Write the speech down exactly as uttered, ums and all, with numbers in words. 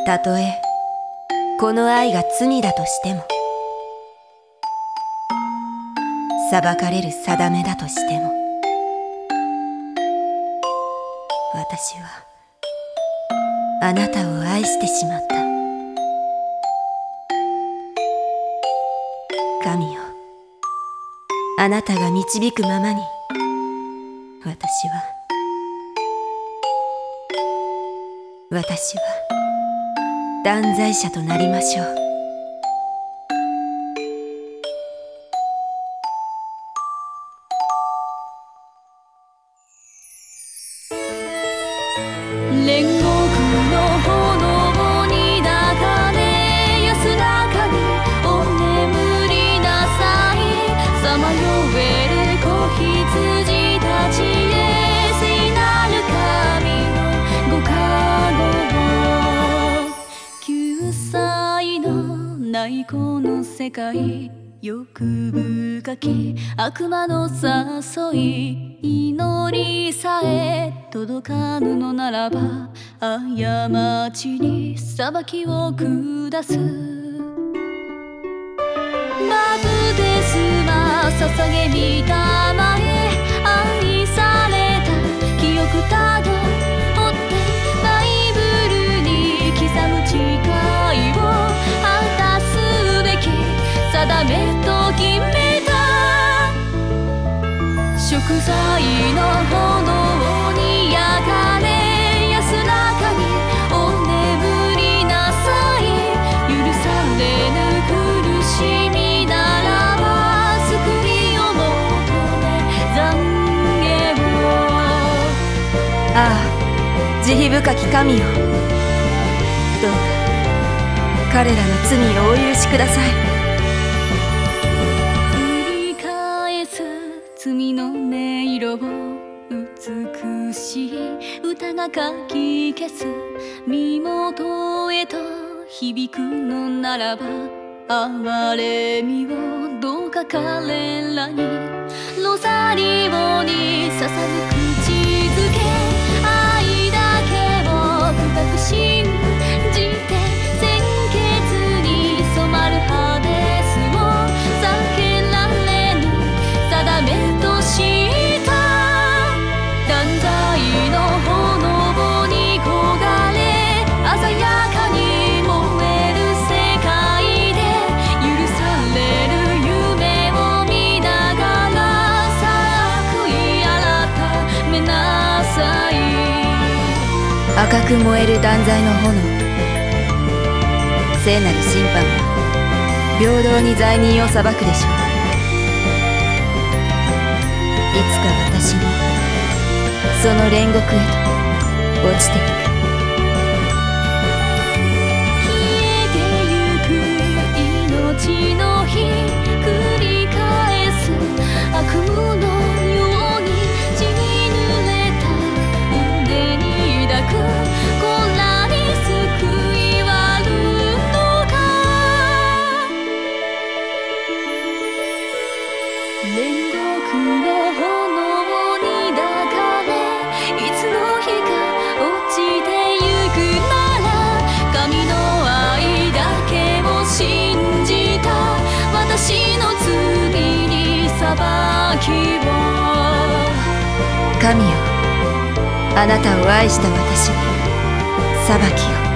たとえこの愛が罪だとしても、裁かれる定めだとしても、私はあなたを愛してしまった。神よ、あなたが導くままに私は私は断罪者となりましょう。 煉獄の炎に抱かれ、安らかにお眠りなさい。さまよえる子羊たちへ、聖なる神のご加護を。救済のないこの世界、欲深き悪魔の誘い、祈りさえ届かぬのならば、過ちに裁きを下す。バプテスマ捧げみたまえ、愛された記憶たどってバイブルに刻む誓いを果たすべき定めと決めた。贖罪の炎に焼かれ、安らかにお眠りなさい。許されぬ苦しみならば、救いを求め懺悔を。 ああ、慈悲深き神よ、どうか彼らの罪をお許しください。 罪の音色を美しい歌がかき消す。身元へと響くのならば、憐れみをどうか彼らに。ロザリオに捧ぐ口づけ、愛だけを深く信じて、鮮血に染まるハデスを避けられぬ定めとした。断罪の炎に焦がれ、鮮やかに燃える世界で、許される夢を見ながら、さあ悔い改めなさい。 赤く燃える断罪の炎、聖なる審判は平等に罪人を裁くでしょう。いつか私もその煉獄へと落ちていく。 消えてゆく命の日、繰り返す悪夢のように、血に濡れた腕に抱く子らに救いはあるのか。煉獄の炎に抱かれ、いつの日か落ちてゆくなら、神の愛だけを信じた私の罪に裁きを。 神よ、あなたを愛した私に裁きを。